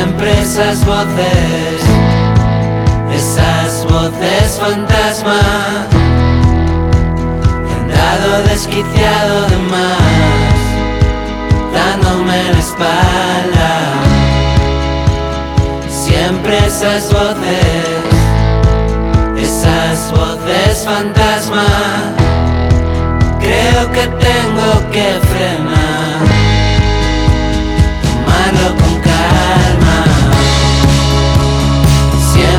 Siempre esas voces fantasma, he andado desquiciado de más, dándome la espalda. Siempre esas voces fantasma, creo que tengo que frenar.